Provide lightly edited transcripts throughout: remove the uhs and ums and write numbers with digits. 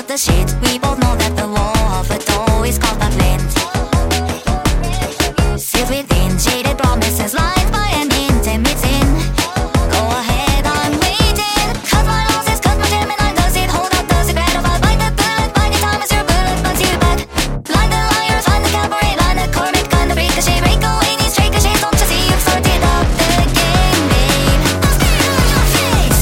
cut the shit. We both know that the wall of a door is called a flint. Sealed within jaded promises, lied by an intimate sin. Go ahead, I'm waiting. Cut my losses, cut my Gemini. Does it hold up, does it gratify? Bite the bullet, by the time as your bullet runs you back. Line the liar, find the cabaret, line the cornet, kind of ricochet. Break away these ricochets, don't you see you've started up the game, babe? Don't stare on your face.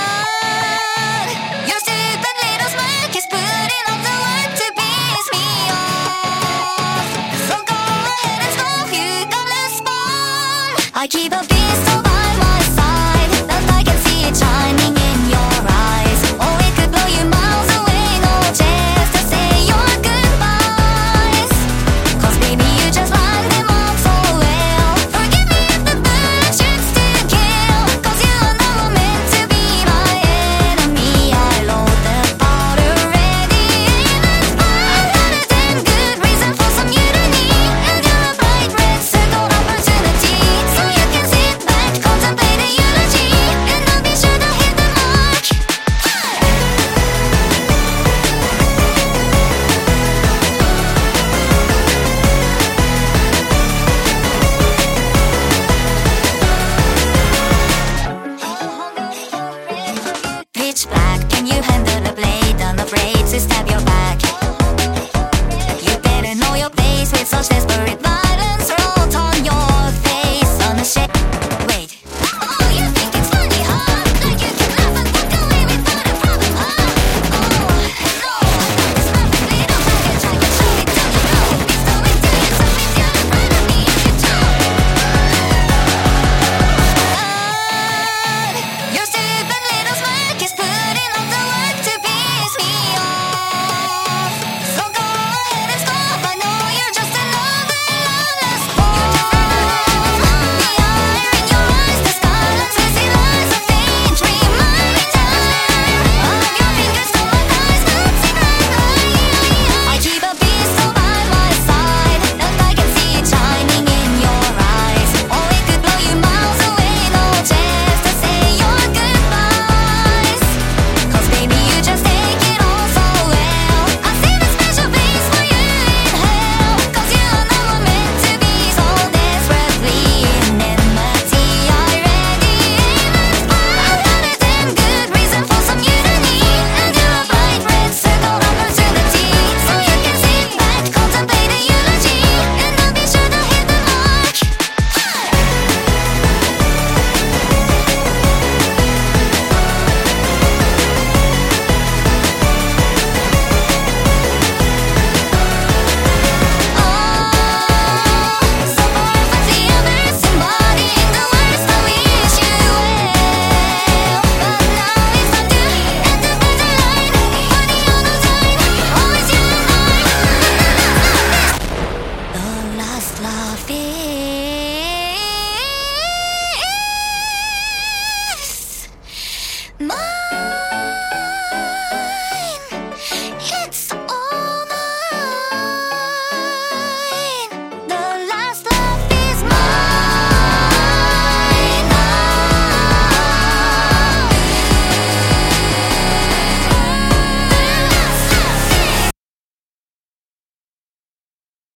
Your stupid little smirk is putting up the work to piss me off. So go ahead and stop, you got less fun. I keep a pistol by my side, and I can see it shining in your eyes. Oh, it could blow you miles away, no chance to say your goodbyes. 'Cause baby, you just lined them up so well. Forgive me if the bullet shoots to kill. 'Cause you are never meant to be my enemy. I load the powder ready in the spot. 110 good reason for some mutiny. And you're a bright red circle opportunity. So you can sit back, contemplate a eulogy, and I'll be sure to hit the mark. Pitch black, can you handle a blade? Unafraid to stab